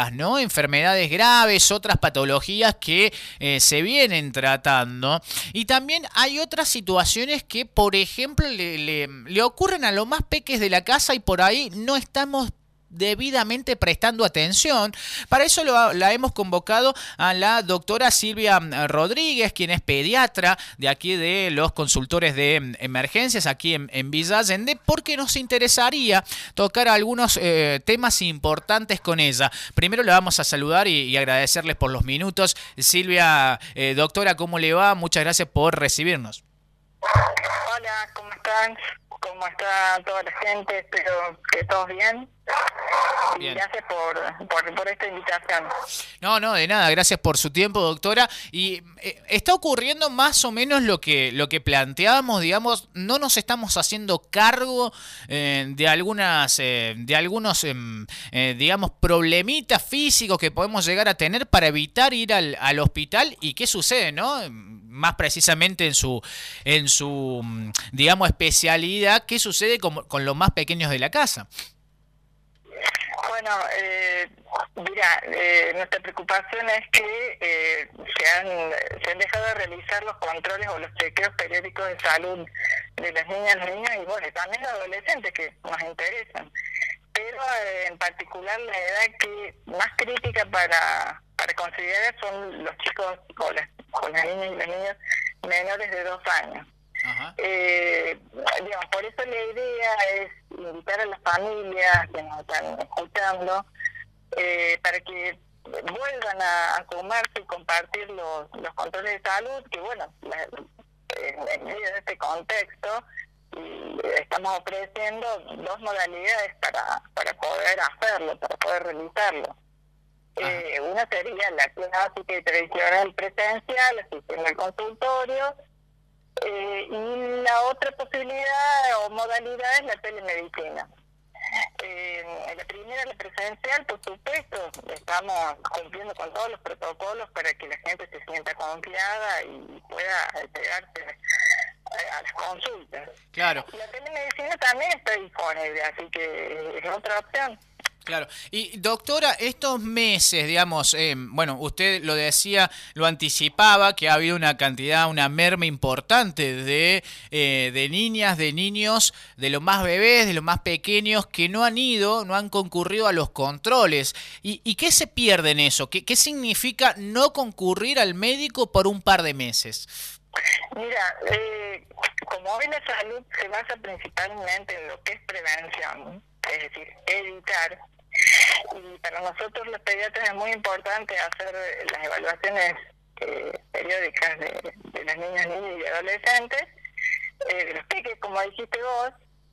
patologías, ¿no? Enfermedades graves, otras patologías que se vienen tratando. Y también hay otras situaciones que, por ejemplo, le ocurren a los más peques de la casa y por ahí no estamos debidamente prestando atención. Para eso la hemos convocado a la doctora Silvia Rodríguez, quien es pediatra de aquí de los consultores de emergencias aquí en Villa Allende, porque nos interesaría tocar algunos temas importantes con ella. Primero le vamos a saludar y agradecerles por los minutos. Silvia, doctora, ¿cómo le va? Muchas gracias por recibirnos. Hola, ¿cómo están? ¿Cómo está toda la gente? Espero que todos bien. Y gracias por esta invitación. No, de nada, gracias por su tiempo, doctora. Y está ocurriendo más o menos lo que planteábamos, digamos, no nos estamos haciendo cargo de algunos, digamos, problemitas físicos que podemos llegar a tener para evitar ir al hospital. ¿Y qué sucede, no? Más precisamente en su digamos, especialidad, ¿qué sucede con los más pequeños de la casa? Bueno, mira, nuestra preocupación es que se han dejado de realizar los controles o los chequeos periódicos de salud de las niñas, los niños y bueno, también los adolescentes que nos interesan. Pero en particular la edad que más crítica para considerar son los chicos o las niñas y los niños menores de 2 años. Digamos, por eso la idea es invitar a las familias que nos están escuchando para que vuelvan a sumarse y compartir los controles de salud, que bueno, en medio de este contexto estamos ofreciendo 2 modalidades para poder hacerlo, para poder realizarlo. Una sería la clásica y tradicional presencial, asistiendo al consultorio, y la otra posibilidad o modalidad es la telemedicina. En la primera, la presencial, por supuesto, estamos cumpliendo con todos los protocolos para que la gente se sienta confiada y pueda llegarse a las consultas. Claro. La telemedicina también está disponible, así que es otra opción. Claro. Y doctora, estos meses, digamos, bueno, usted lo decía, lo anticipaba, que ha habido una merma importante de niñas, de niños, de los más bebés, de los más pequeños, que no han concurrido a los controles. ¿Y qué se pierde en eso? ¿Qué significa no concurrir al médico por un par de meses? Mira, como hoy la salud se basa principalmente en lo que es prevención, es decir, evitar. Y para nosotros los pediatras es muy importante hacer las evaluaciones periódicas de las niñas, niños y adolescentes, de los peques, como dijiste vos.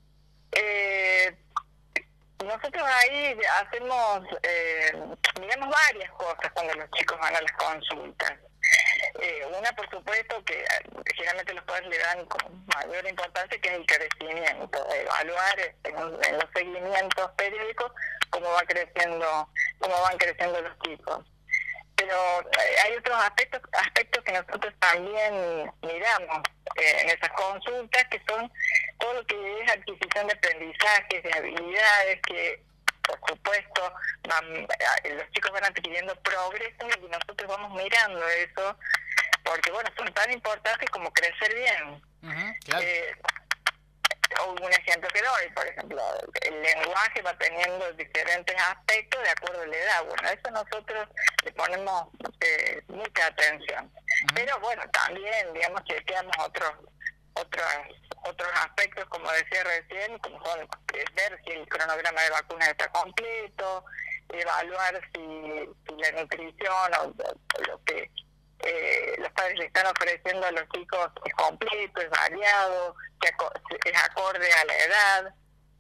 Nosotros ahí hacemos, digamos, varias cosas cuando los chicos van a las consultas. Una, por supuesto, que generalmente los padres le dan con mayor importancia, que es el crecimiento, evaluar en los seguimientos periódicos cómo van creciendo los chicos. Pero hay otros aspectos que nosotros también miramos en esas consultas, que son todo lo que es adquisición de aprendizajes, de habilidades, que por supuesto los chicos van adquiriendo progreso y nosotros vamos mirando eso, porque bueno, son tan importantes como crecer bien. Claro. Un ejemplo que doy, por ejemplo, el lenguaje va teniendo diferentes aspectos de acuerdo a la edad. Bueno, a eso nosotros le ponemos mucha atención. Pero bueno, también, digamos, chequeamos otros aspectos, como decía recién, como son ver si el cronograma de vacunas está completo, evaluar si la nutrición o lo que los padres le están ofreciendo a los chicos es completo, es variado, es acorde a la edad,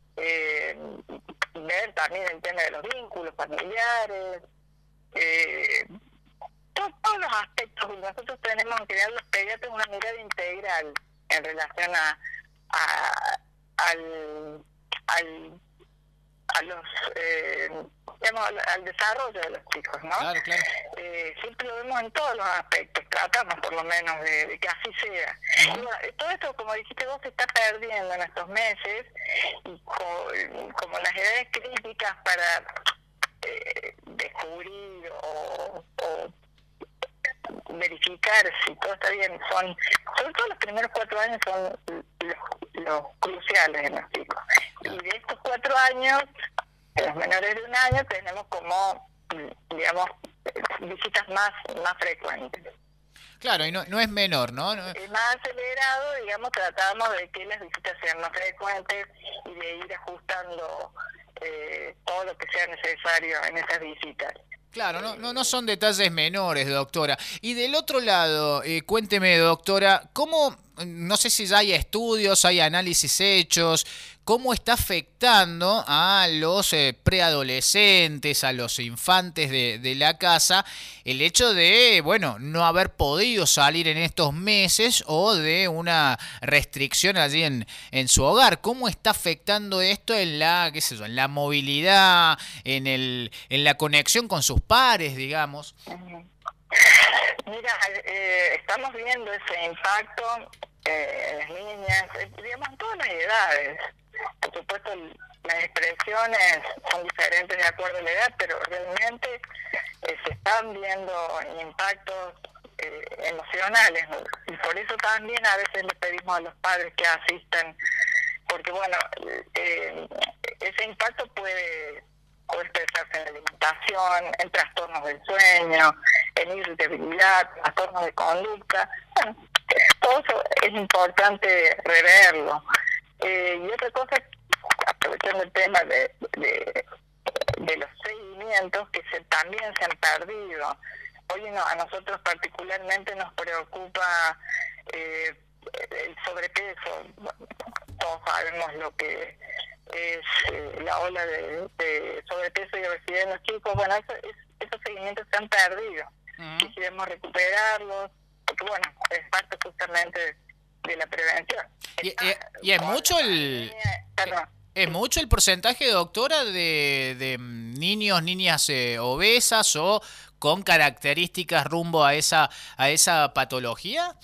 ver también el tema de los vínculos familiares, todos los aspectos. Nosotros tenemos que dar los pediatras una mirada integral en relación al desarrollo de los chicos, ¿no? Claro. Siempre lo vemos en todos los aspectos, tratamos por lo menos de que así sea. Y bueno, todo esto, como dijiste vos, se está perdiendo en estos meses, y como las edades críticas para descubrir verificar si todo está bien. Sobre todo los primeros 4 años son los cruciales en los chicos. Y de estos 4 años, en los menores de 1 año, tenemos como, digamos, visitas más frecuentes. Claro, y no es menor, ¿no? Es más acelerado, digamos, tratamos de que las visitas sean más frecuentes y de ir ajustando todo lo que sea necesario en esas visitas. Claro, no son detalles menores, doctora. Y del otro lado, cuénteme, doctora, ¿cómo, no sé si ya hay estudios, hay análisis hechos, cómo está afectando a los preadolescentes, a los infantes de la casa, el hecho de, bueno, no haber podido salir en estos meses o de una restricción allí en su hogar? ¿Cómo está afectando esto en la, qué sé yo, en la movilidad, en la conexión con sus pares, digamos? Mira, estamos viendo ese impacto en las niñas, digamos, en todas las edades. Por supuesto, las expresiones son diferentes de acuerdo a la edad, pero realmente se están viendo impactos emocionales, ¿no? Y por eso también a veces le pedimos a los padres que asistan, porque bueno, ese impacto puede expresarse en alimentación, en trastornos del sueño, en irritabilidad, trastornos de conducta. Bueno, todo eso es importante reverlo. Y otra cosa, aprovechando el tema de los seguimientos que también se han perdido. Hoy a nosotros particularmente nos preocupa el sobrepeso. Todos sabemos lo que es la ola de sobrepeso y obesidad en los chicos. Bueno, esos seguimientos se han perdido. Quisiéramos recuperarlos, porque bueno, es parte justamente de la prevención. Y es mucho ¿Es mucho el porcentaje, doctora, de niños, niñas obesas o con características rumbo a esa patología?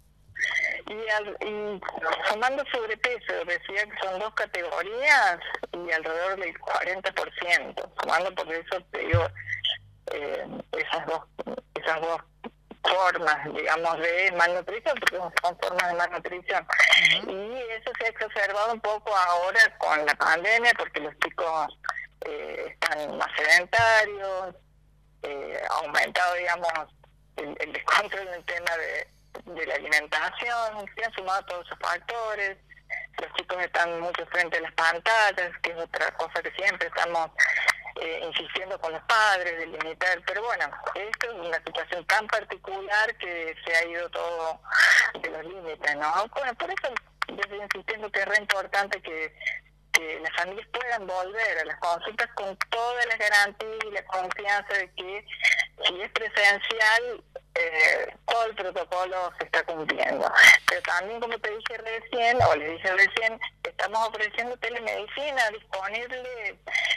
Y sumando sobrepeso y obesidad, que son 2 categorías, y alrededor del 40%, sumando, por eso te digo, esas dos formas, digamos, de malnutrición, porque son formas de malnutrición. Y eso se ha exacerbado un poco ahora con la pandemia, porque los chicos están más sedentarios, ha aumentado, digamos, el descontrol en el tema de la alimentación, se han sumado todos esos factores. Los chicos están mucho frente a las pantallas, que es otra cosa que siempre estamos insistiendo con los padres de limitar, pero bueno, esto es una situación tan particular que se ha ido todo de los límites, ¿no? Bueno, por eso yo estoy insistiendo que es re importante que las familias puedan volver a las consultas con todas las garantías y la confianza de que si es presencial, todo el protocolo se está cumpliendo. Pero también, como te dije recién, o les dije recién, estamos ofreciendo telemedicina disponible.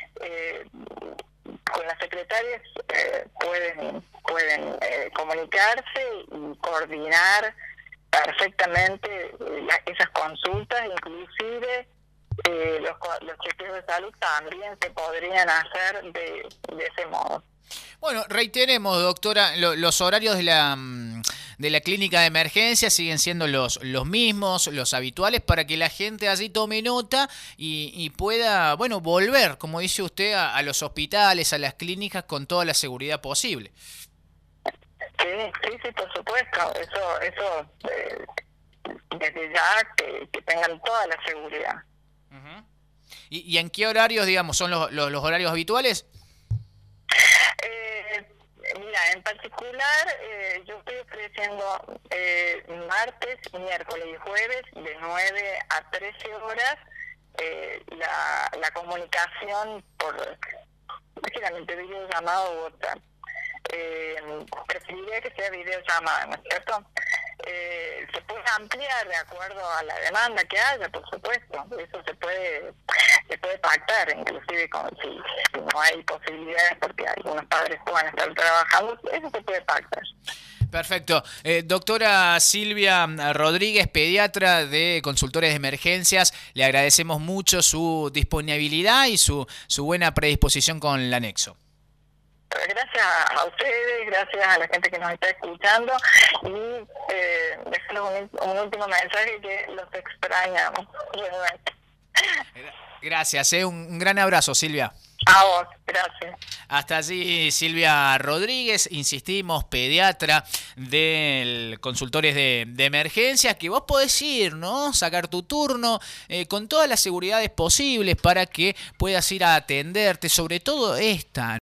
Con las secretarias pueden comunicarse y coordinar perfectamente esas consultas, inclusive los chequeos de salud también se podrían hacer de ese modo. Bueno, reiteremos, doctora, los horarios de la clínica de emergencia siguen siendo los mismos, los habituales, para que la gente allí tome nota y pueda, bueno, volver, como dice usted, a los hospitales, a las clínicas con toda la seguridad posible. Sí, por supuesto. Eso desde ya que tengan toda la seguridad. ¿Y en qué horarios, digamos, son los horarios habituales? Mira, en particular yo estoy ofreciendo martes, miércoles y jueves de 9 a 13 horas la comunicación por básicamente videollamada u WhatsApp. Preferiría que sea videollamada, ¿no es cierto? Se puede ampliar de acuerdo a la demanda que haya, por supuesto. Eso se puede pactar, inclusive si no hay posibilidades porque algunos padres puedan estar trabajando, eso se puede pactar. Perfecto. Doctora Silvia Rodríguez, pediatra de Consultores de Emergencias, le agradecemos mucho su disponibilidad y su buena predisposición con el anexo. gracias a ustedes, gracias a la gente que nos está escuchando y dejarles un último mensaje que los extrañamos realmente. Gracias, un gran abrazo, Silvia. A vos, gracias. Hasta allí Silvia Rodríguez, insistimos, pediatra del consultores de emergencias, que vos podés ir, ¿no? Sacar tu turno con todas las seguridades posibles para que puedas ir a atenderte, sobre todo esta